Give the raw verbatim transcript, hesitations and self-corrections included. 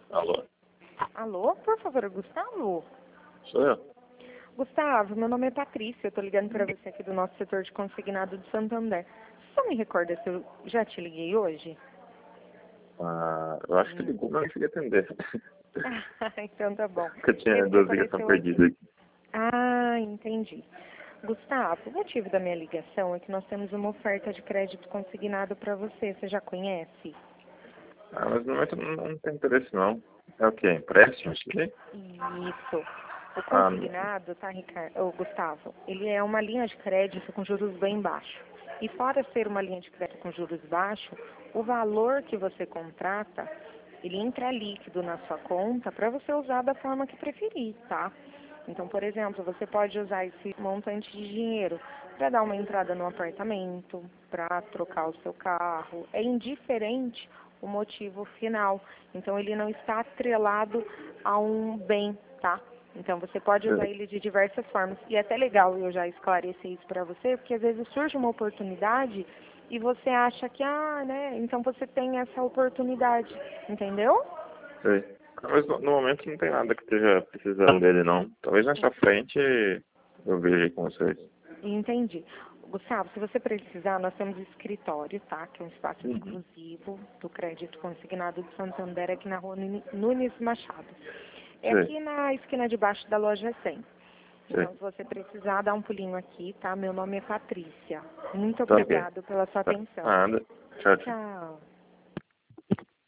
Alô? Alô, por favor, Gustavo? Sou eu. Gustavo, meu nome é Patrícia, eu tô ligando para você aqui do nosso setor de consignado de Santander. Você só me recorda se eu já te liguei hoje? Ah, eu acho que ligou, mas não consegui atender. Ah, então tá bom. Porque eu tinha Ele duas ligações apareceu perdidas aqui. aqui. Ah, entendi. Gustavo, o motivo da minha ligação é que nós temos uma oferta de crédito consignado para você. Você já conhece? Ah, mas no momento não, não tem interesse não. É o quê? Empréstimo? Isso aí? Isso. O Ah, não. consignado, tá, Ricardo? Ô, Gustavo, ele é uma linha de crédito com juros bem baixos. E fora ser uma linha de crédito com juros baixos, o valor que você contrata, ele entra líquido na sua conta para você usar da forma que preferir, tá? Então, por exemplo, você pode usar esse montante de dinheiro para dar uma entrada no apartamento, para trocar o seu carro. É indiferente o motivo final. Então, ele não está atrelado a um bem, tá? Então, você pode usar ele de diversas formas. E é até legal eu já esclarecer isso para você, porque às vezes surge uma oportunidade e você acha que, ah, né, então você tem essa oportunidade, entendeu? Sei. Ah, mas no, no momento não tem nada que esteja precisando dele não. Talvez mais pra frente eu veja aí com vocês. Entendi. Gustavo, se você precisar, nós temos escritório, tá? Que é um espaço Uhum. exclusivo do crédito consignado de Santander, aqui na rua Nuni- Nunes Machado. É Sei, aqui na esquina de baixo da loja cem. sei. Então, se você precisar, dá um pulinho aqui, tá? Meu nome é Patrícia. Muito Tá ok. obrigado pela sua Tá. atenção. Nada. Tchau, tchau. Tchau.